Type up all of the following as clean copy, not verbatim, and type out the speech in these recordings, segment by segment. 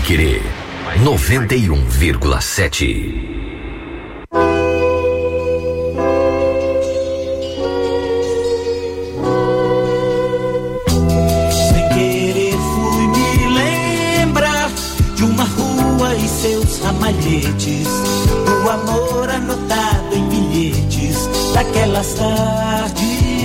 Paiquerê 91,7. O amor anotado em bilhetes daquelas tardes.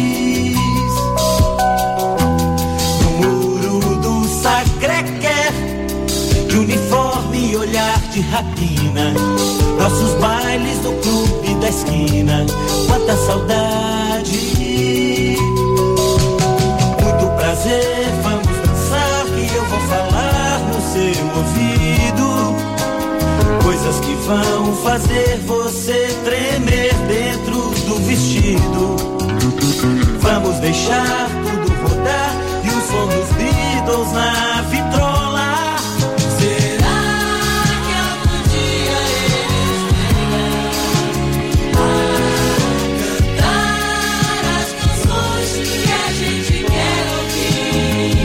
No muro do Sacré-Cœur, de uniforme e olhar de rapina, nossos bailes no clube da esquina, quanta saudade. Muito prazer, vamos dançar que eu vou falar no seu ouvido, coisas que vão fazer você tremer dentro do vestido. Vamos deixar tudo rodar e o som dos Beatles na vitrola. Será que algum dia eles venham a cantar as canções que a gente quer ouvir?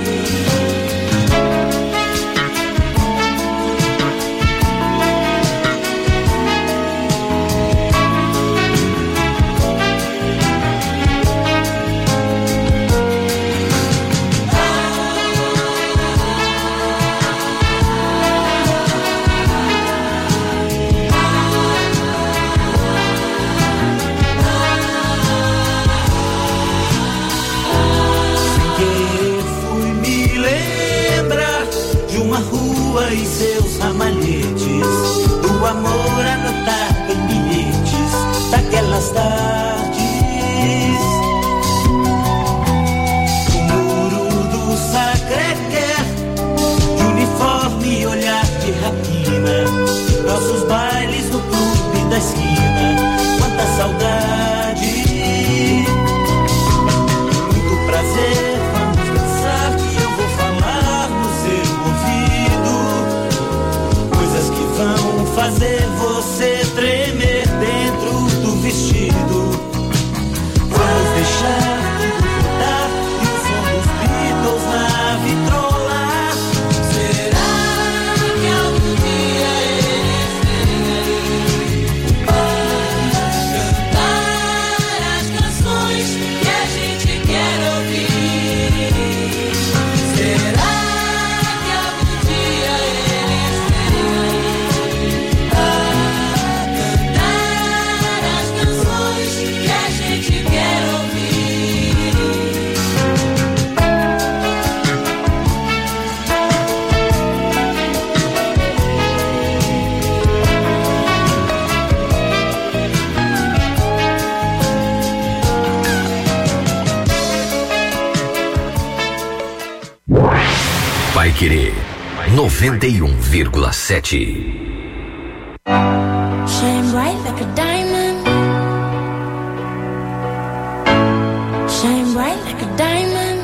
E seus ramalhetes, do amor anotado em bilhetes daquelas tardes. O muro do Sacré-Cœur, de uniforme e olhar de rapina, nossos bailes no clube da esquina, quanta saudade. Muito prazer, vamos dançar que eu vou falar no seu ouvido, vão fazer você tremer dentro do vestido. Vamos deixar tudo rodar e o som dos Beatles na vitrola. Será que algum dia eles venham a cantar as canções que a gente quer ouvir? Será que algum dia eles Paiquerê 91,7. Shine bright like a diamond. Shine bright like a diamond.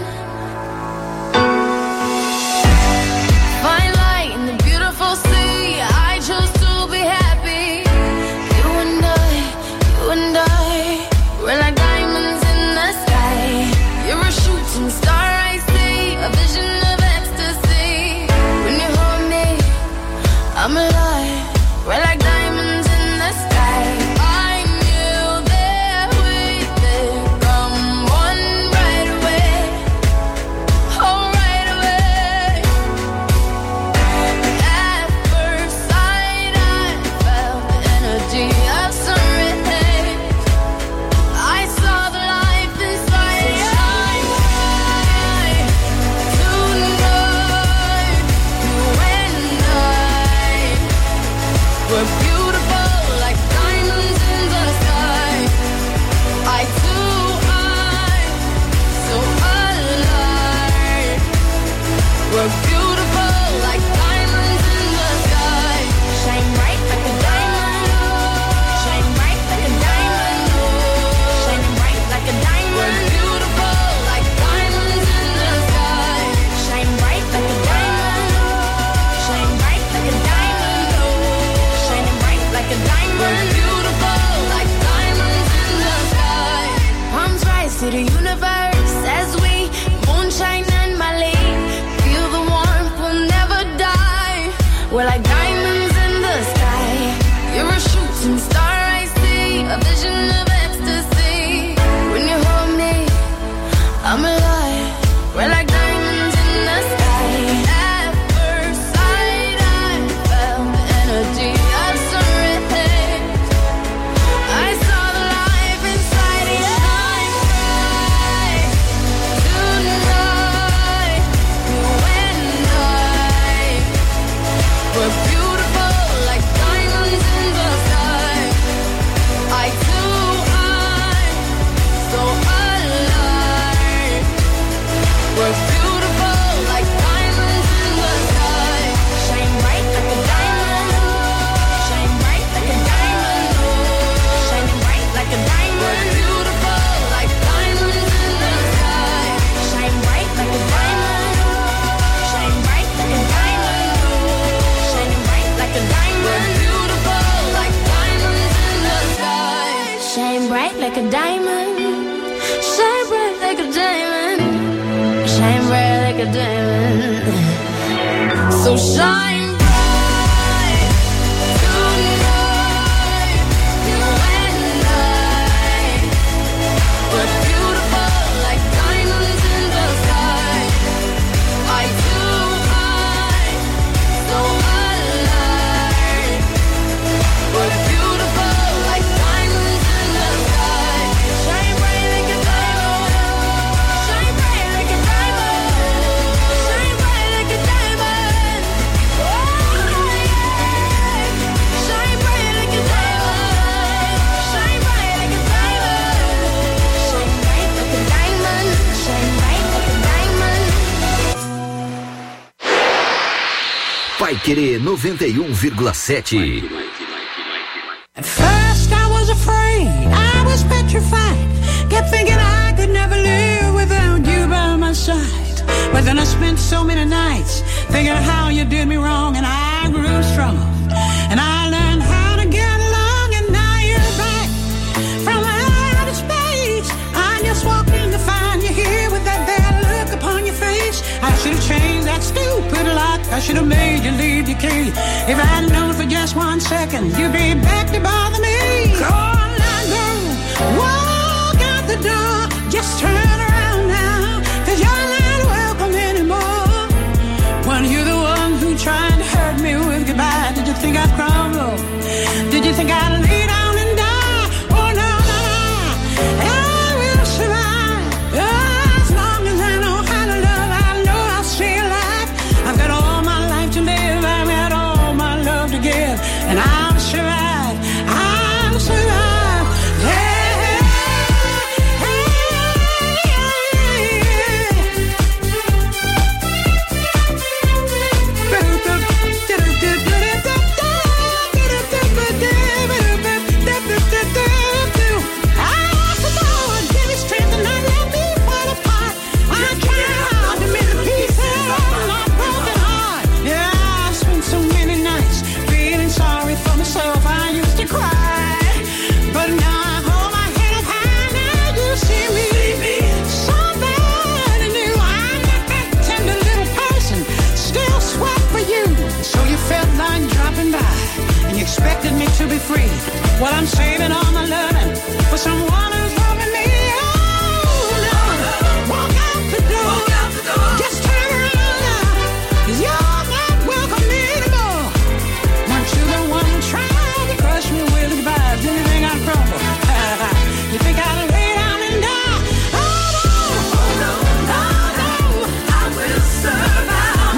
Fine light in the beautiful sea. I chose to be happy. You and I, we're like diamonds in the sky. You're a shooting star, I see, a vision of ecstasy. When you hold me, I'm alive. We're like diamonds in the sky. I knew that we'd become one right away. Oh, right away. At first sight, I felt the energy of sun rays. I saw the life inside your eyes. Tonight, you and I, we're beautiful like diamonds in the sky. Eye to eye, so alive. We're beautiful like diamonds in the sky. Shine bright like a diamond. Shine bright like a diamond. Shining bright like a diamond. We're beautiful like diamonds in the sky. Shine bright like a diamond. Shine bright like a diamond. Shining bright like a diamond. We're beautiful like diamonds in the sky. Palms rise to the universe as we moonshine and Mali. Feel the warmth, we'll never die. like a diamond. Shine bright like a diamond. Shine bright like a diamond. So shine bright tonight. You and I. We're beautiful like diamonds in the sky. I do high, so alive. We're beautiful like diamonds in the sky. Shine bright like a diamond. Shine bright like a diamond. Shine bright like a diamond. Oh yeah. Shine bright like a diamond. Shine bright like a diamond. Shine bright like a diamond. Shine bright like a diamond. Paiquerê 91,7. At first I was afraid, I was petrified. Kept thinking I could never live without you by my side. But then I spent so many nights thinking how you did me wrong, and I grew strong. And I learned how to get along, and now you're back from outer space. I just walked in to find you here with that bad look upon your face. I should have changed that stupid lock. I should have made you leave your key. If I'd known for just 1 second you'd be back to bother me. Go on now, girl, walk out the door. Just turn around now, 'cause you're not welcome anymore. When you're the one who tried to hurt me with goodbye, did you think I'd crumble? Did you think I'd lay down and die? Oh no, no, no, I will survive. As long as I know how to love, I know I'll stay alive. I've got all my life to live, I've got all my love to give, and I'll survive, I'll survive. Hey, hey, hey, expected me to be free. Well, I'm saving all my loving for someone who's loving me. Oh, no. Walk out the door. Walk out the door. Just turn around now, 'cause you're not welcome anymore. Weren't you the one trying to crush me with goodbyes? Did you think I'd crumble? You think I'd lay down and die? Oh, no. Oh, no, no, no. I will survive.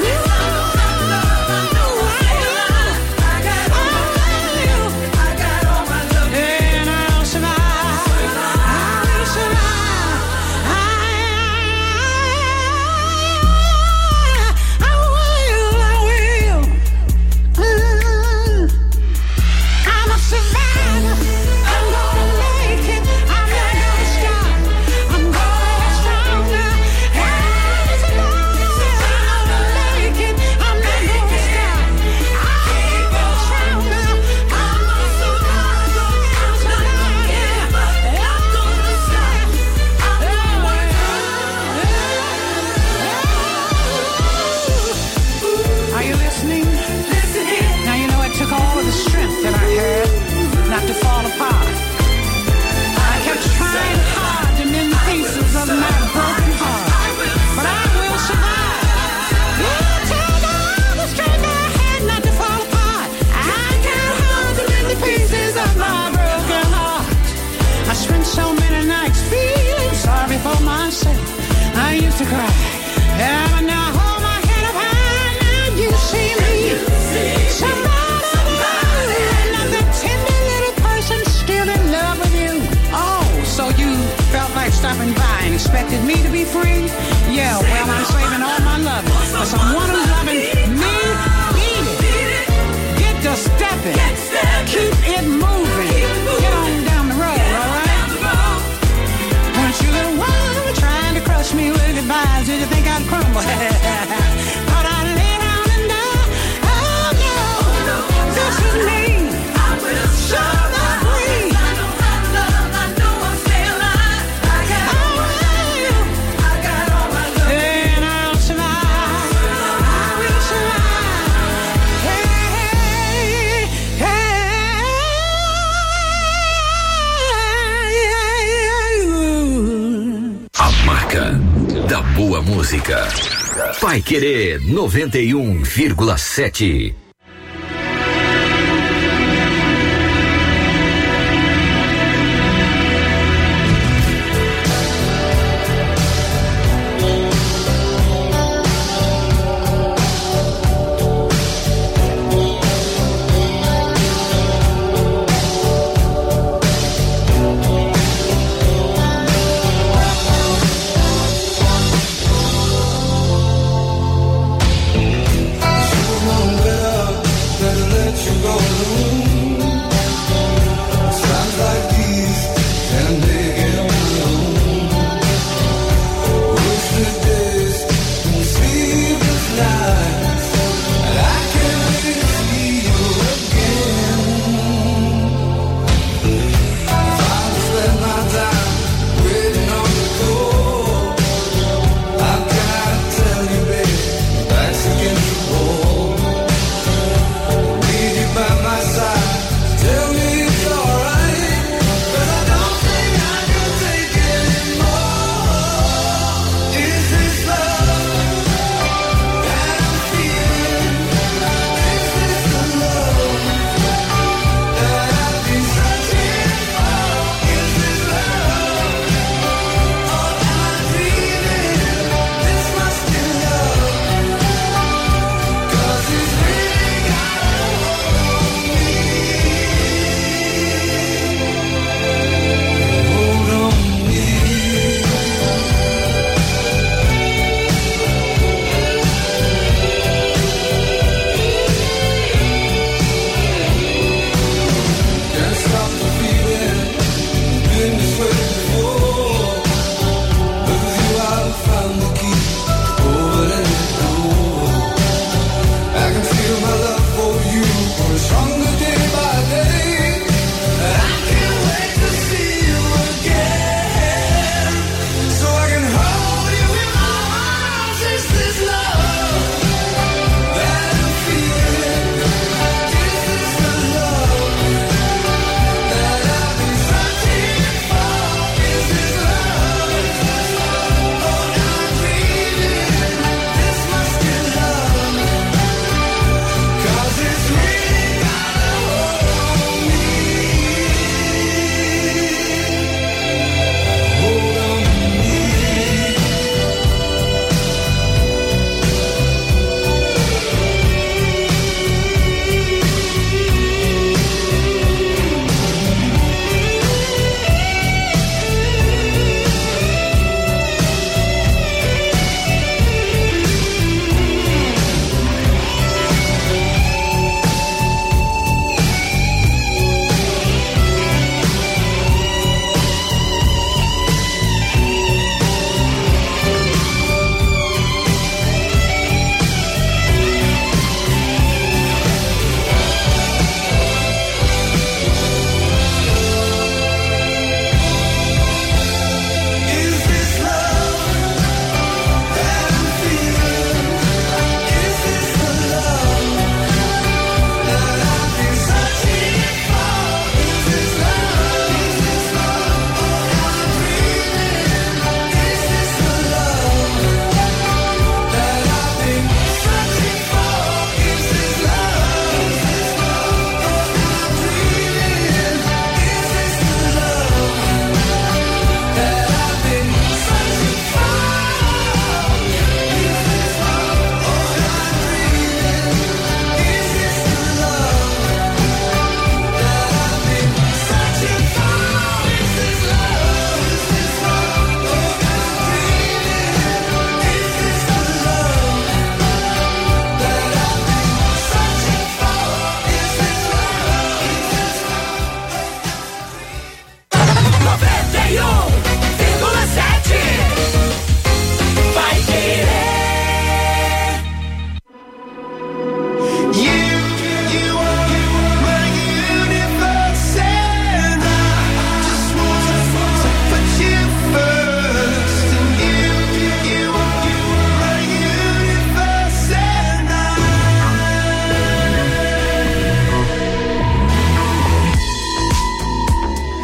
To cry, and I now hold my head up high. Now you see me, somebody, not that tender little person still in love with you. Oh, so you felt like stopping by and expected me to be free? Yeah, well, I'm saving all my love for someone who's loving me. Beat it, get to stepping, keep it moving, get on down the road, all right? Weren't you the one trying to crush me with goodbyes? Did you think I'd crumble? Thought I'd lay down and die? Oh no, this is me. I will survive. I know how to love, I know I'm música. Paiquerê 91,7.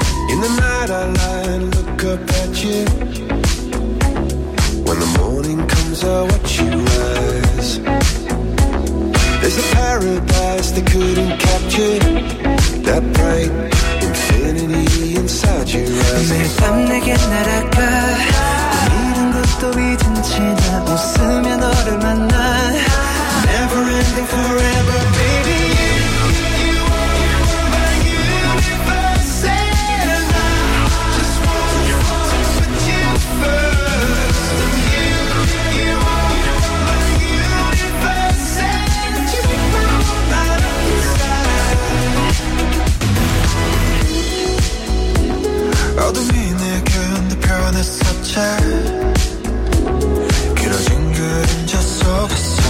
In the night I lie and look up at you. When the morning comes dreams are what you rise. There's a paradise they couldn't capture, that bright infinity inside your eyes. 매일 밤 내게 날아가 잃은 것도 잊은 채 나 웃으며 너를 만나 Never ending forever baby You are my universe and I just want to put you first You are my universe and you make my whole life inside 어둠이 내게 펴냈었지 길어진 그림자 속에서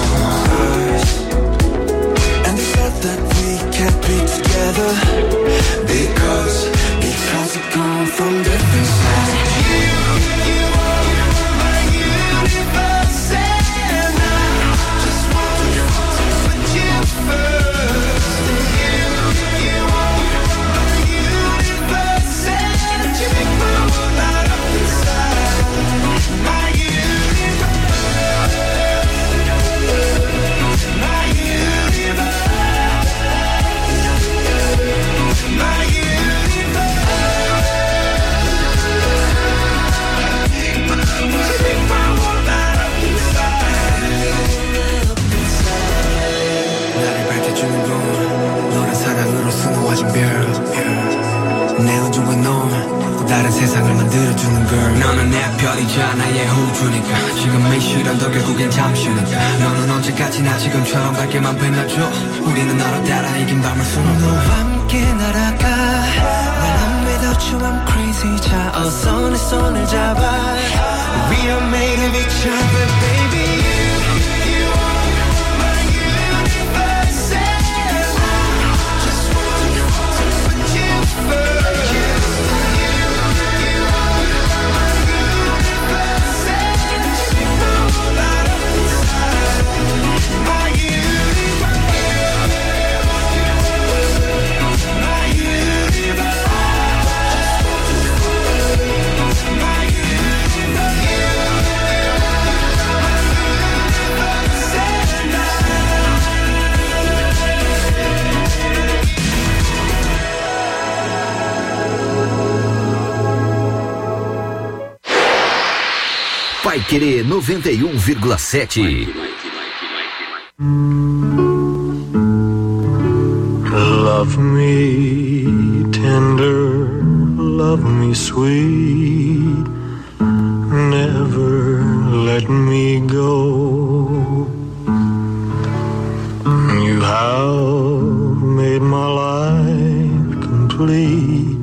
And they said that we can't be together Because we come from different sides You are my universe and I just want to put you first You are my universe and you make my whole light up inside My 내 우주와 넌 다른 세상을 만들어주는 girl 너는 내 별이잖아 얘 호주니까 지금 이 시련도 결국엔 잠시니까 너는 언제까지나 지금처럼 밝게만 빛나줘 우리는 너로 따라 이긴 밤을 수놓고 너와 함께 날아가 When I'm without you I'm crazy 자 어서 내 손을 잡아 We are made of each other baby You are my universe and I just want to put you first Vai Querer 91,7. Love me tender, love me sweet, never let me go. You have made my life complete,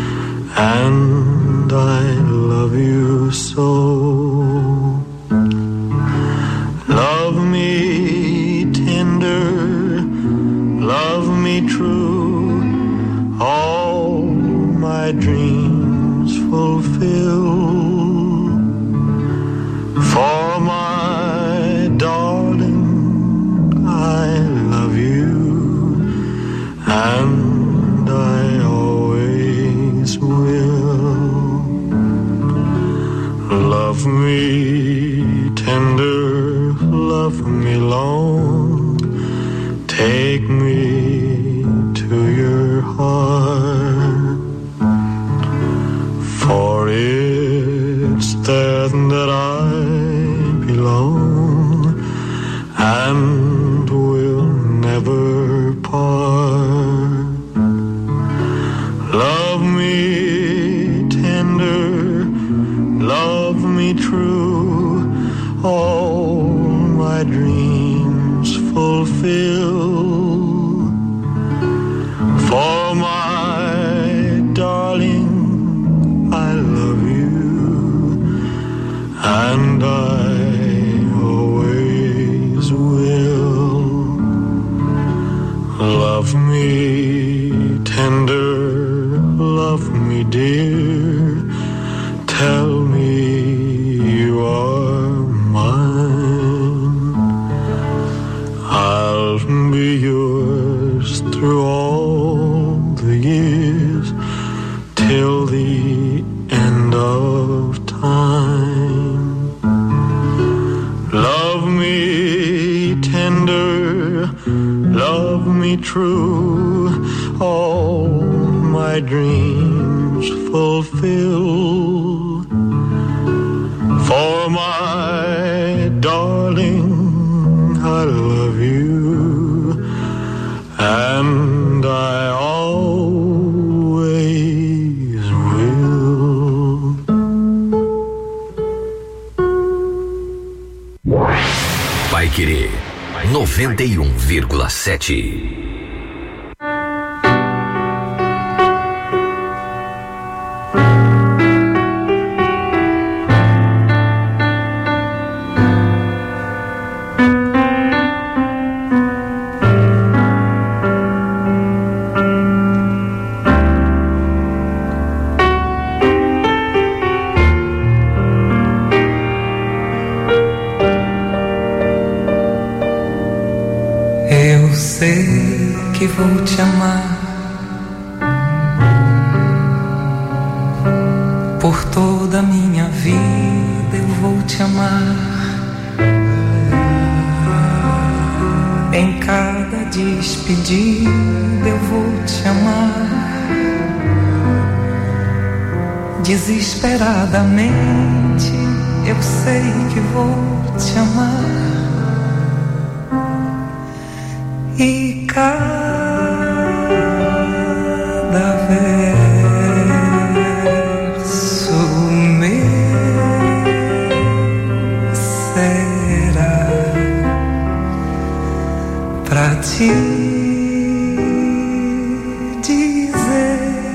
and I love you so. Love me tender, love me true, all my dreams fulfill. For my darling, I love you, and I always will. Love me tender, love me long, take me to your heart, for it's there that I belong and will never part. Love me tender, love me true, all my dreams fulfill. For my darling, I love you, and I always will. Love me tender, love me dear, tell me you are mine. I'll be yours through all the years, till the end of time. true, all my dreams fulfill. For my darling, I love you, and I always will. Paiquerê 91,7. Que vou te amar por toda a minha vida, eu vou te amar em cada despedida, eu vou te amar desesperadamente, eu sei que vou te amar e cada verso meu será pra te dizer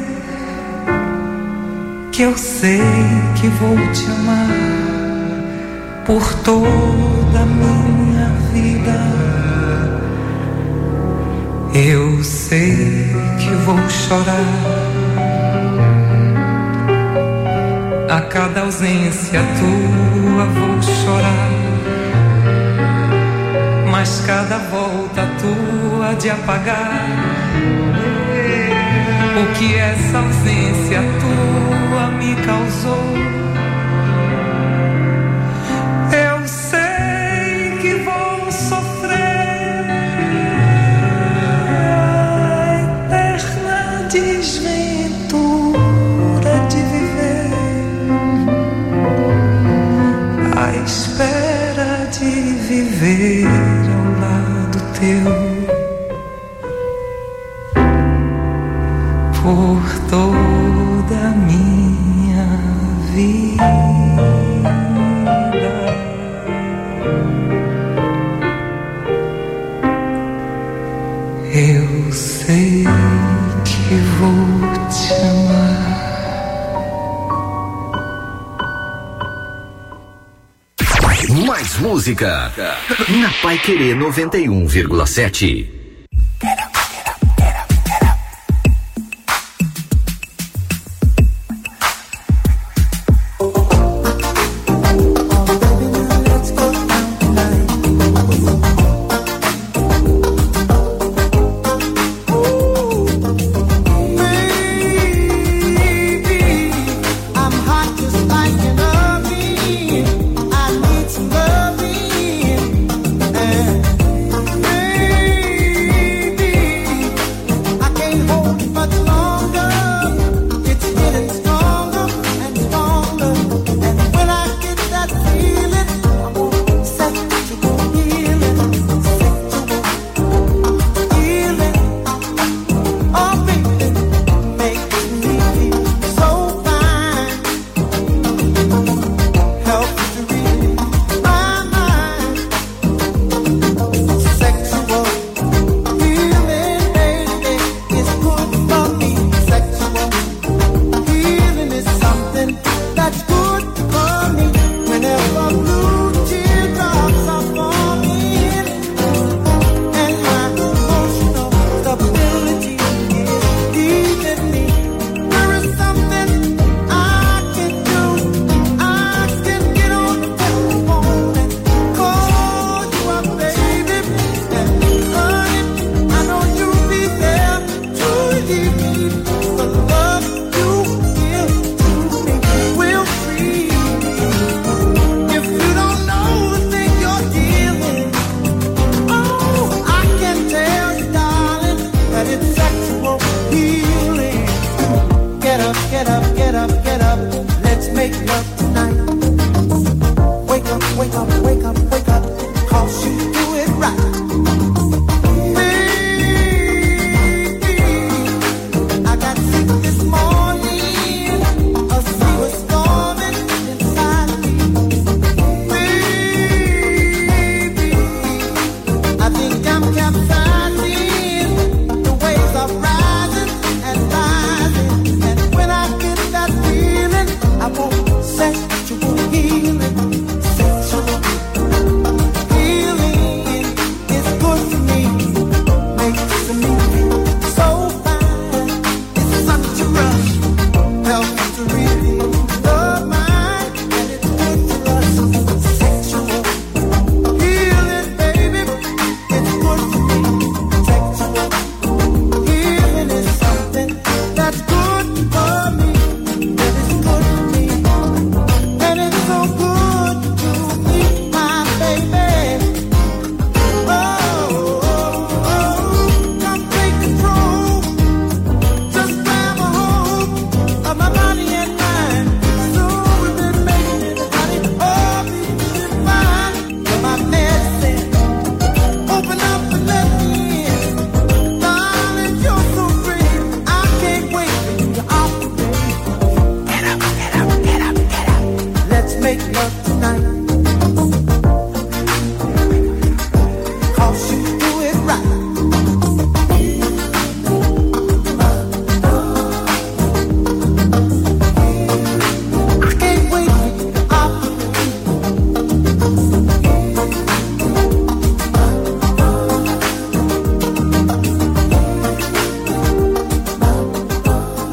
que eu sei que vou te amar por toda a minha vida. Eu sei que vou chorar a cada ausência tua, vou chorar, mas cada volta tua de apagar o que essa ausência tua me causou. Eu sei que vou sofrer desventura de viver à espera de viver ao lado teu por toda a minha vida. Eu sei que vou te amar. Mais música na Paiquerê 91,7. I need some loving. tonight. Wake up, wake up, wake up, wake up, 'cause you do it right. I got sick this morning, a sea was storming inside me. Baby, I think I'm capsizing, the waves are rising and rising, and when I get that feeling, I want sexual healing. Sexual healing is good for me, makes me feel so fine. It's such a rush, helps to really love mine, and it's good for us. Sexual healing, baby, it's good for me. Sexual healing is something that's good for me, that is good for me, and it's so good to me, my baby. Oh, come take control, just grab a hold of my body and mind. So we've been making it, honey, all these fine. You're my medicine, open up and let me in. Darling, you're so pretty, I can't wait for you to operate. Get up, get up, get up, get up. Let's make love tonight, 'cause you do it right. I can't wait for you to operate.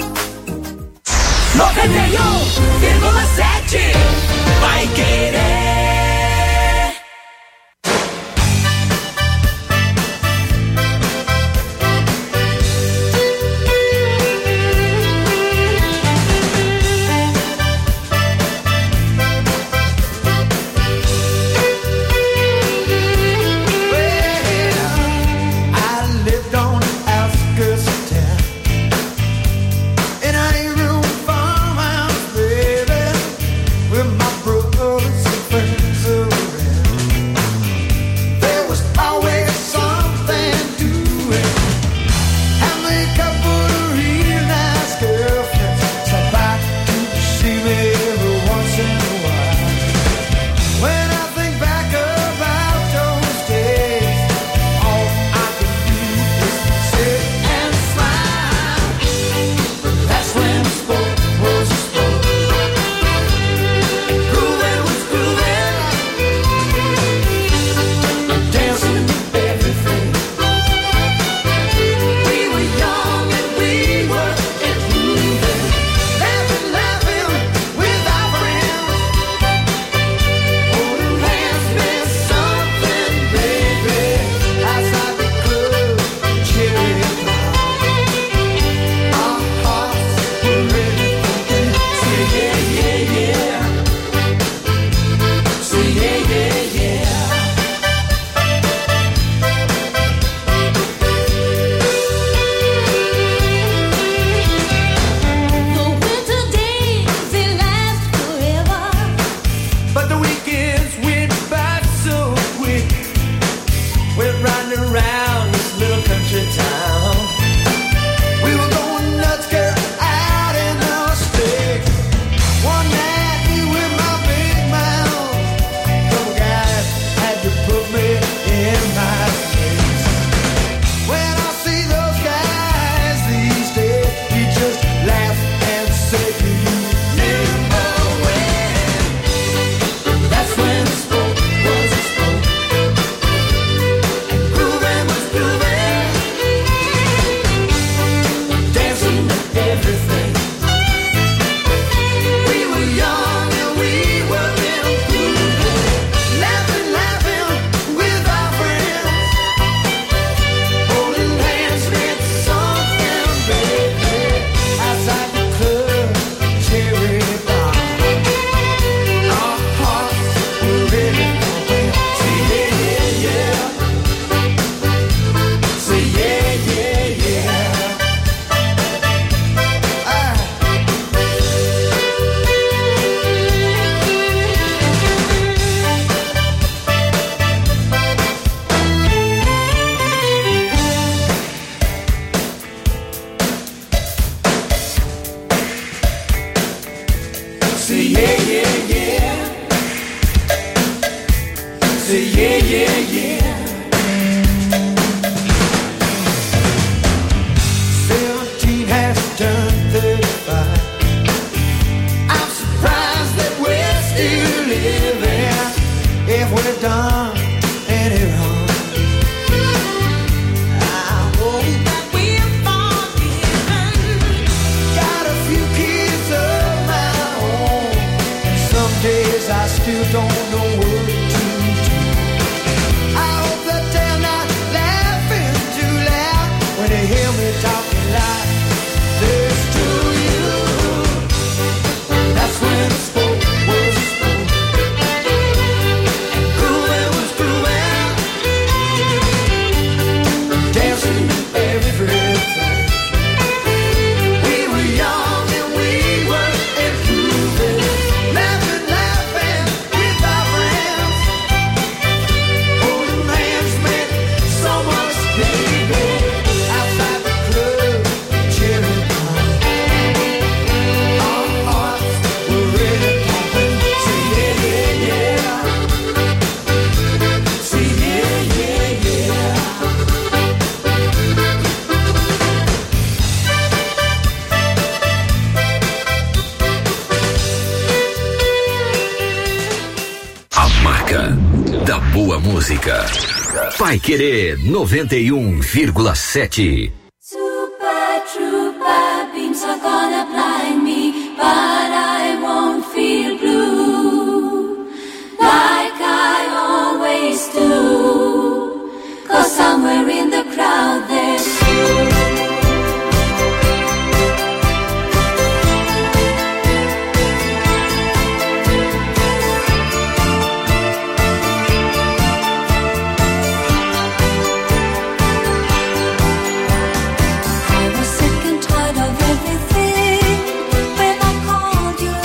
Vai querer yeah, yeah, yeah. Say yeah, yeah, yeah. 17 has turned 35. I'm surprised that we're still living. If we're done any wrong, I hope that we're forgiven. Got a few kids of my own. Some days I still don't know what to do. I hope that they're not laughing too loud when they hear me talking like this to you. That's when the spoke was spoke. Grooving was grooving. Dancing every breath. We were young and we were improving. Laughing, laughing with our friends. Holding hands meant so much, baby. Outside the club, cheering on. Our hearts were really pumping. Say yeah, yeah, yeah. Say yeah, yeah, yeah. A marca da boa música. Pai Querer 91,7. Super trooper beams are gonna blind me, but I won't feel blue like I always do. 'Cause somewhere in the crowd there's you. I was sick and tired of everything when I called you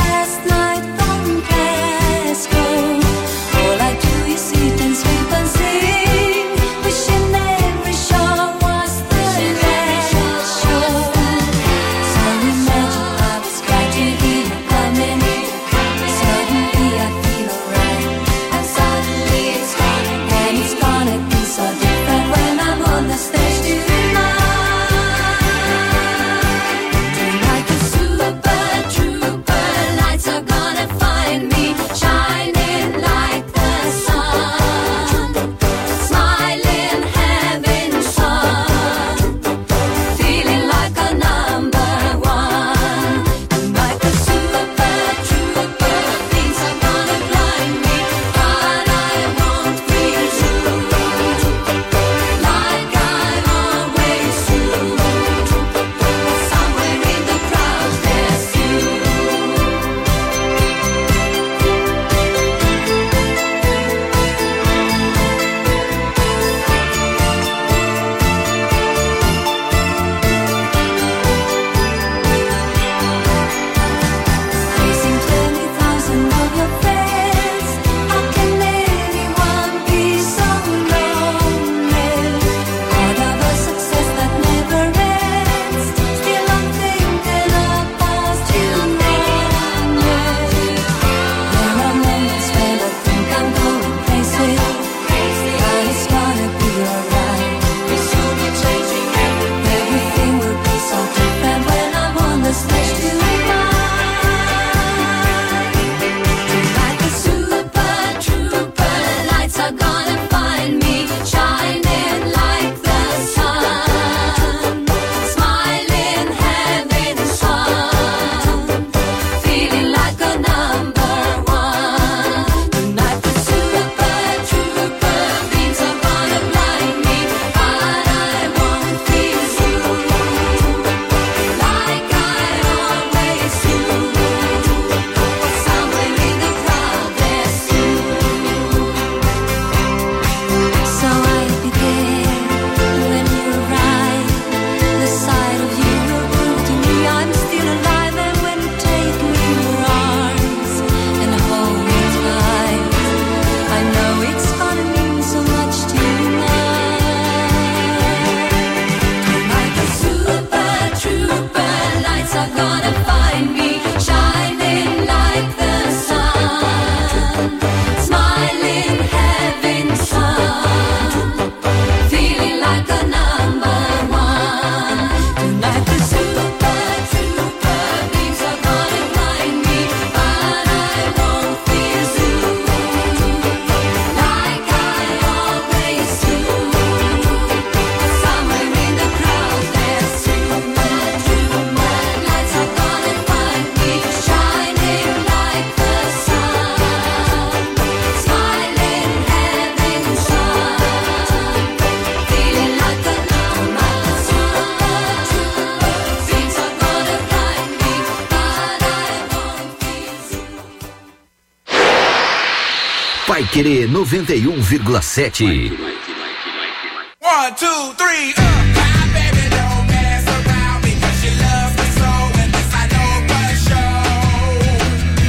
Paiquerê 91,7. 1, 2, 3, my baby don't mess around because she loves me so, and this I know for sure.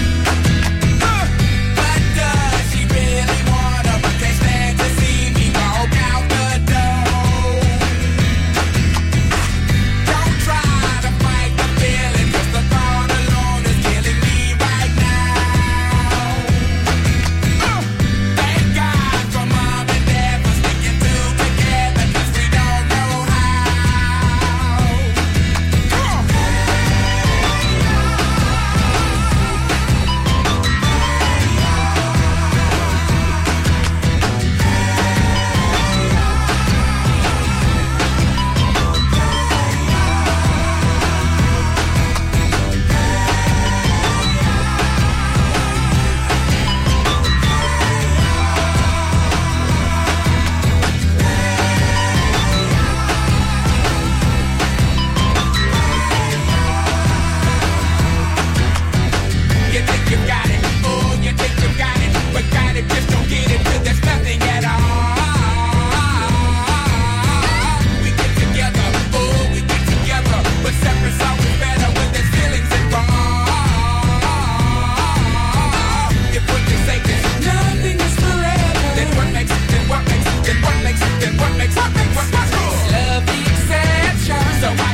But does she really wanna, but can't stand to see me walk out the door? Don't try to fight the feeling, 'cause the thought alone is killing me right now. Thank God for mom and dad for sticking together, 'cause we don't know how. You think you got it, oh, you think you got it, but got it, just don't get it till there's nothing at all. We get together, oh, we get together, but separate's always better when there's feelings involved. If what they say is nothing is forever, then what makes it, then what makes it, then what makes it, then what makes it, then what makes it? Love the exception. So why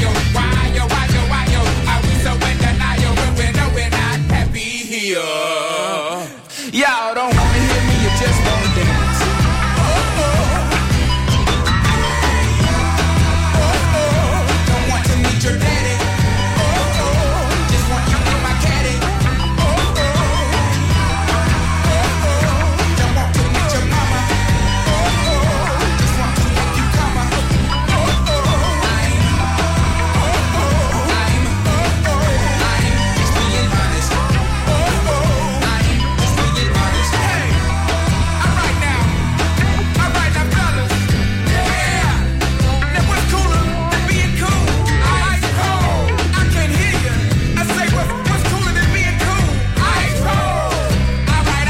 are we so in denial when we know we're not happy here? Y'all don't wanna hear me, you just wanna dance. Don't want to meet your daddy. Just want you in my caddy. Don't want to meet your mama. Just want to make you come. I'm just being honest. I'm just being honest. Hey, alright now, fellas. Yeah, now what's cooler than being cool? Ice cold. I can't hear you. I say what's cooler than being cool? Ice cold. Alright.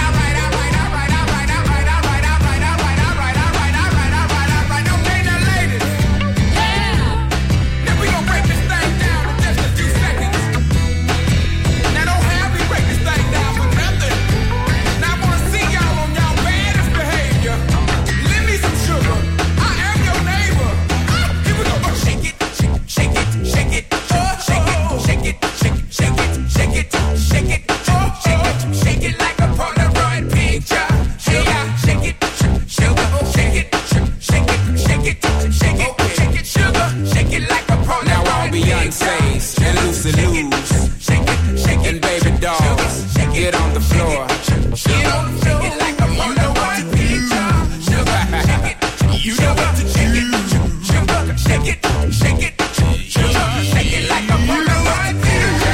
Okay, now ladies. Yeah. Now we gon' break this thing down in just a few seconds. Now don't have me break this thing down for nothing. Now I wanna see y'all on y'all baddest behavior. Lend me some sugar. I am your neighbor. Here we go. Shake it, shake it, shake it, shake it, shake it, shake it, shake it, shake it, shake it, shake it, shake it like a Polaroid picture. Hey, shake it, sugar, shake it, shake it, shake it, shake it, shake it, sugar, shake it like a Polaroid picture. Now all Beyonce's and Lucy Lou's and baby dolls, get on the floor. Get on the floor. Shake it like a Polaroid picture. Sugar, shake it, you know what to shake it, sugar, shake it, shake it, sugar, shake it like a Polaroid picture.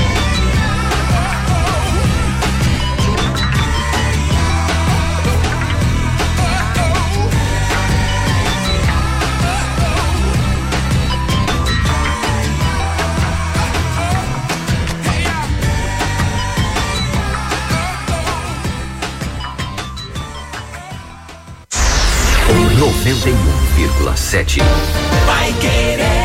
O 91,7. Vai querer.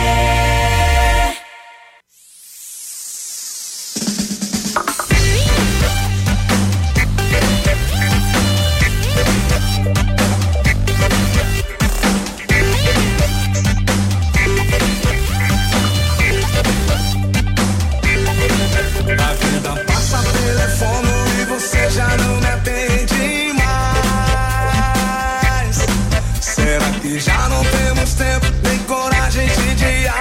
A vida passa telefone e você já não me atende mais. Será que já não temos tempo nem coragem de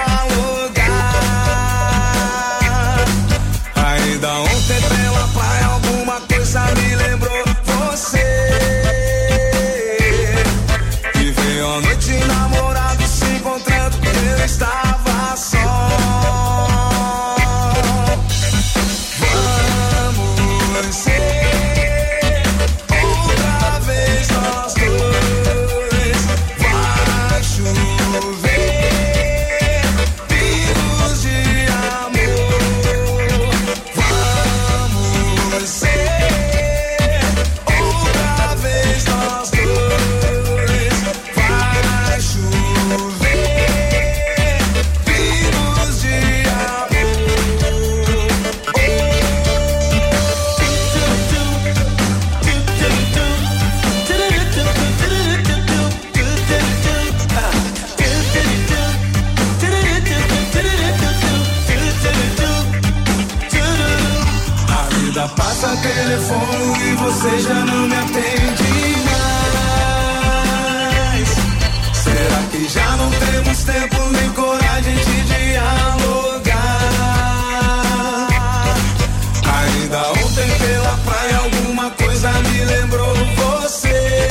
telefono e você já não me atende mais. Será que já não temos tempo nem coragem de dialogar? Ainda ontem pela praia alguma coisa me lembrou você.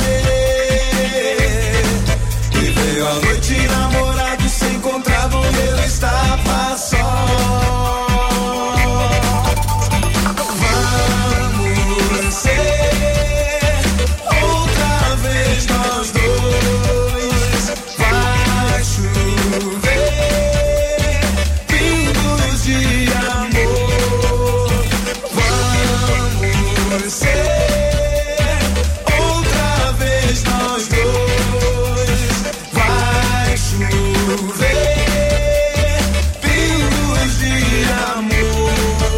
E veio a noite namorado, se encontravam e eu estava só. Vamos ser outra vez nós dois. Vai chover pingos de amor. Vamos ser outra vez nós dois. Vai chover pingos de amor.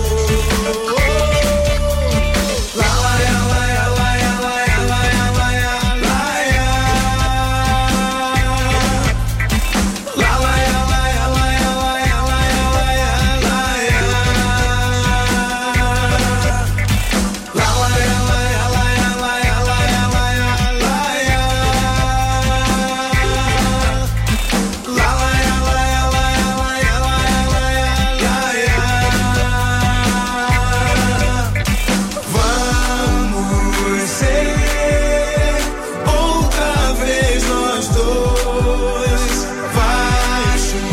La la ya la ya la ya la ya la ya la ya la ya. La la ya la ya la ya la ya la ya la ya la ya. La la ya la ya la ya la ya la ya la ya la ya. La la ya la ya la ya la ya la ya la ya la ya. Vamos ser outra vez nós dois. Vai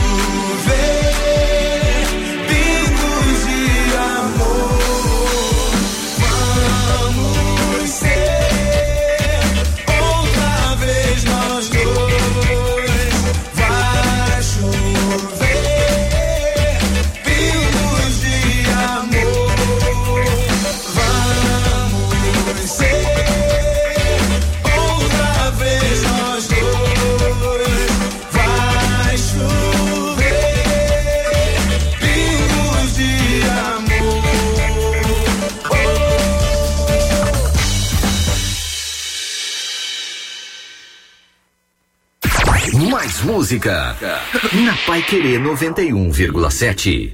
chover pingos de amor. Vamos ser outra vez nós dois. Vai chover pingos de amor. Vamos ser outra vez nós dois. Vai chover pingos de amor. Mais música na Paiquerê 91,7.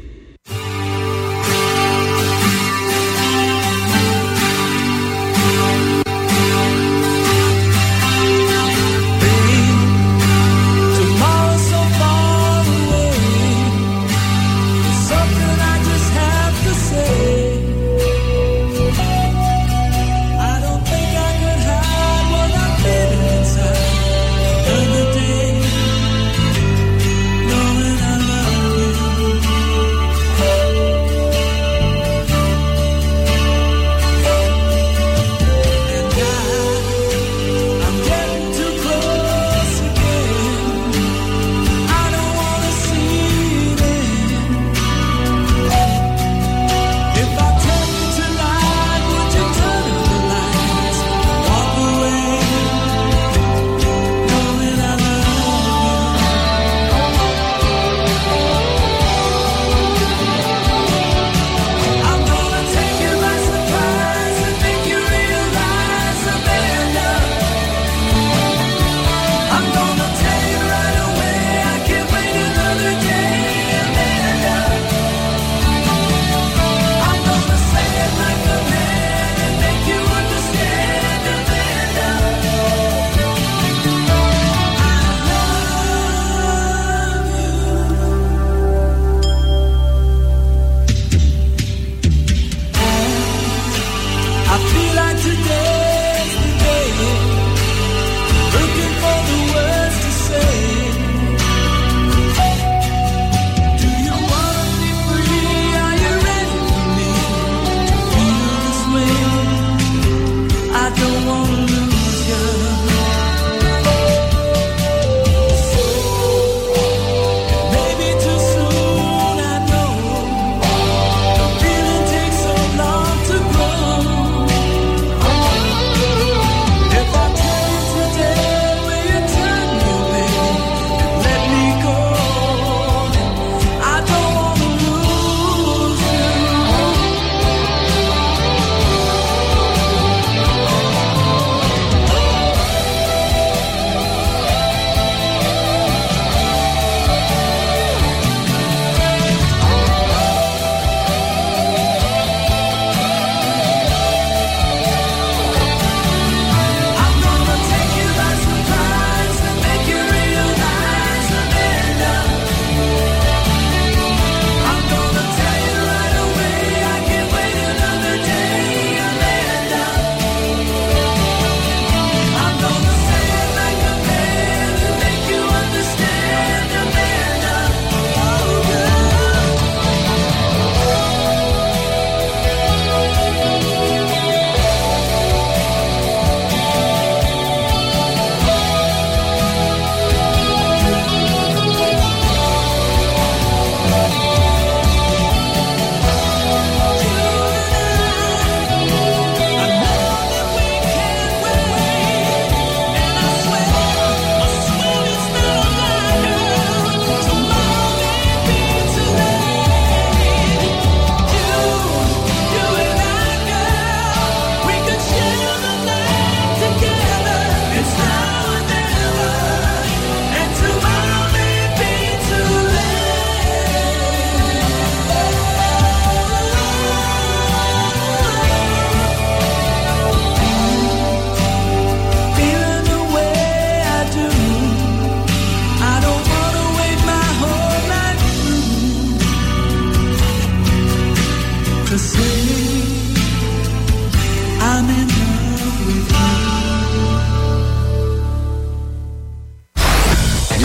Tomorrow's so far away. There's something I just have to say. I don't think I could hide what I'm feeling inside. Another day, knowing I love you.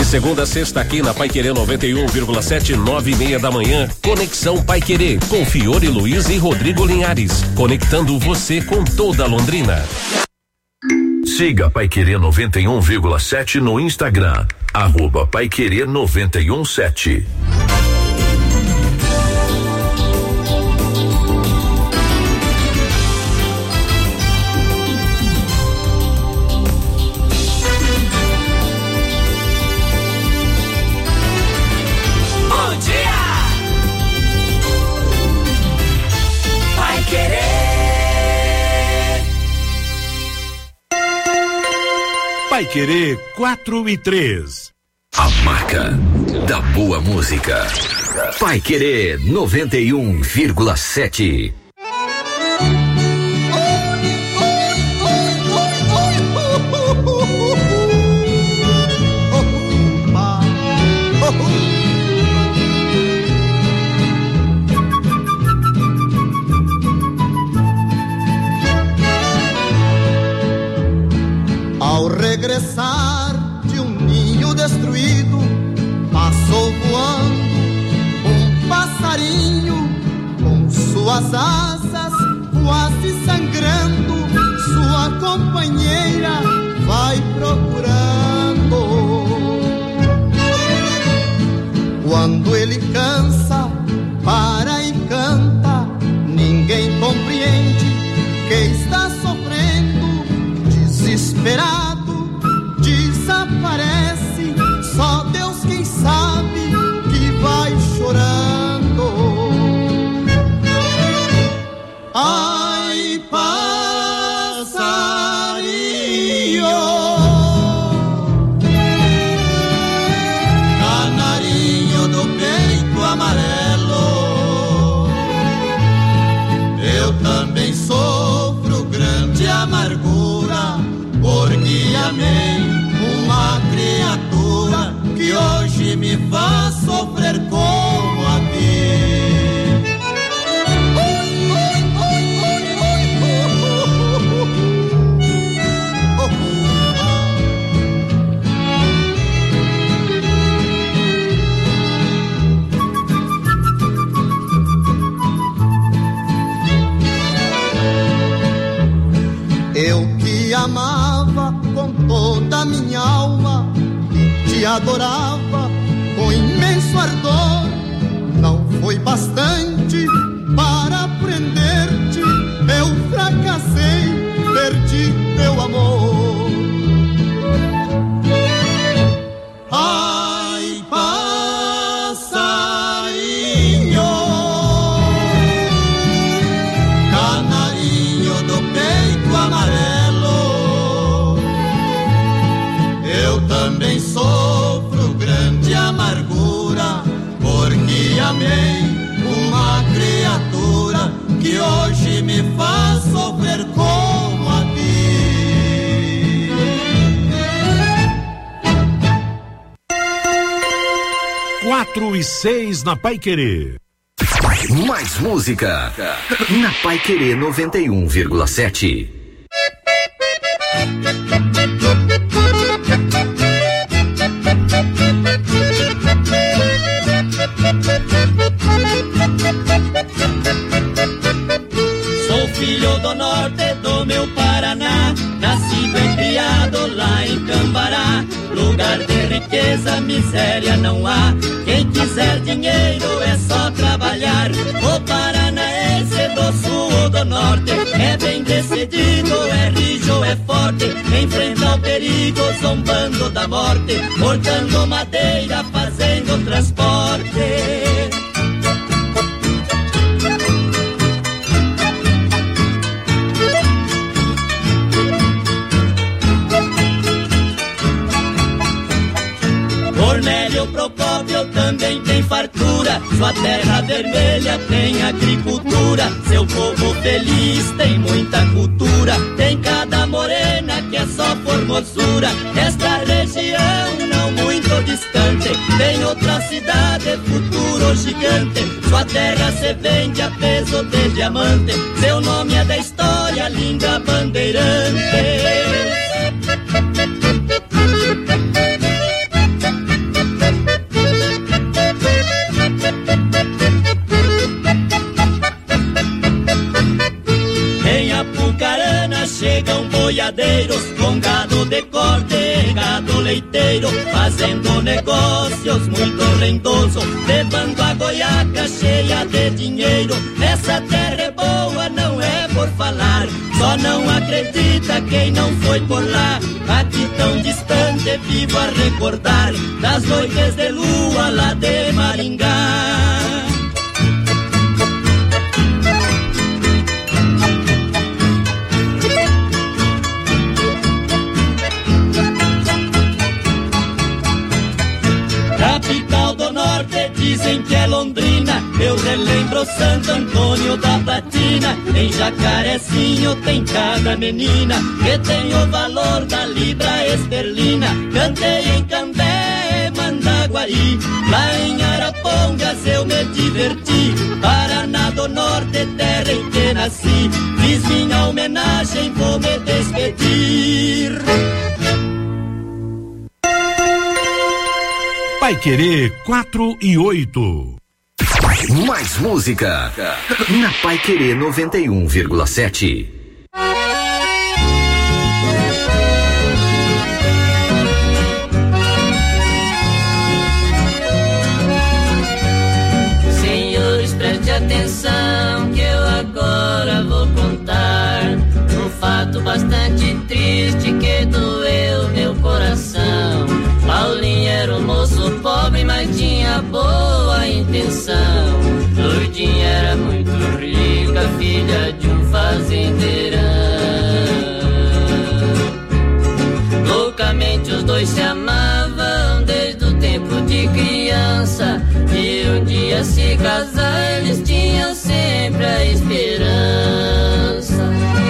segunda a sexta aqui na Paiquerê 91,7, 9:30 da manhã. Conexão Paiquerê, com Fiore Luiz e Rodrigo Linhares. Conectando você com toda Londrina. Siga Paiquerê 91,7 no Instagram. @Paiquerê 91,7. Paiquerê 4:03. A marca da boa música. Paiquerê 91,7. Ao regressar de um ninho destruído, passou voando um passarinho com suas asas quase sangrando. Sua companheira vai procurando. Quando ele cansa, para e canta, ninguém compreende que está sofrendo. Desesperado, desaparece, só Deus quem sabe que vai chorando. Ai, passarinho, canarinho do peito amarelo, eu também sofro grande amargura, porque amei uma criatura que hoje me faz sofrer como a ti. Eu que amava com toda a minha alma, te adorava com imenso ardor, não foi bastante para prender-te, eu fracassei, perdi teu amor. Ai, passarinho, canarinho do peito amarelo, eu também sofro grande amargura, porque amei uma criatura que hoje me faz sofrer como a ti. 4:06 na Paiquerê. Mais música na Paiquerê 91,7. Sou filho do norte do meu Paraná, nascido e criado lá em Cambará. Lugar de riqueza, miséria não há. Quem quiser dinheiro é só trabalhar. O paranaense do sul ou do norte é bem decidido, é rijo, é forte. Enfrenta o perigo, zombando da morte, cortando madeira, fazendo transporte. Cornélio Procópio também tem fartura, sua terra vermelha tem agricultura, seu povo feliz tem muita cultura, tem cada morena que é só formosura. Esta região não muito distante tem outra cidade, futuro gigante, sua terra se vende a peso de diamante, seu nome é da história, linda bandeirante. Apucarana chegam boiadeiros com gado de corte, gado leiteiro, fazendo negócios muito rendoso, levando a goiaca cheia de dinheiro. Essa terra é boa, não é por falar, só não acredita quem não foi por lá. Aqui tão distante vivo a recordar das noites de lua lá de Maringá. Capital do Norte, dizem que é Londrina, eu relembro Santo Antônio da Platina. Em Jacarezinho tem cada menina que tem o valor da libra esterlina. Cantei em Cambé, Mandaguari, lá em Arapongas eu me diverti. Paraná do Norte, terra em que nasci, fiz minha homenagem, vou me despedir. Paiquerê 4 e 8. Mais música na Paiquerê 91,7. Senhores, preste atenção que eu agora vou contar um fato bastante triste que doeu meu coração. Paulinho era um moço pobre, mas tinha boa intenção. Lourdinha era muito rica, filha de um fazendeirão. Loucamente os dois se amavam desde o tempo de criança, e um dia se casar eles tinham sempre a esperança.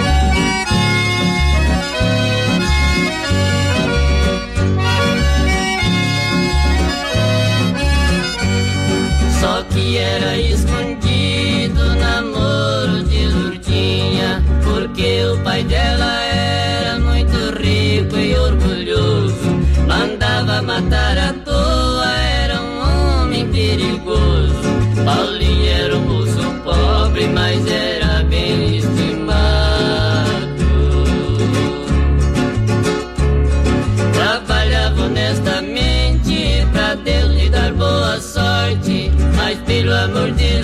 Só que era escondido o namoro de Lourdinha, porque o pai dela era muito rico e orgulhoso. Mandava matar à toa, era um homem perigoso. Paulinho era um moço pobre, mas era bem estimado. Trabalhava honestamente pra Deus lhe dar boa sorte, mas pelo amor de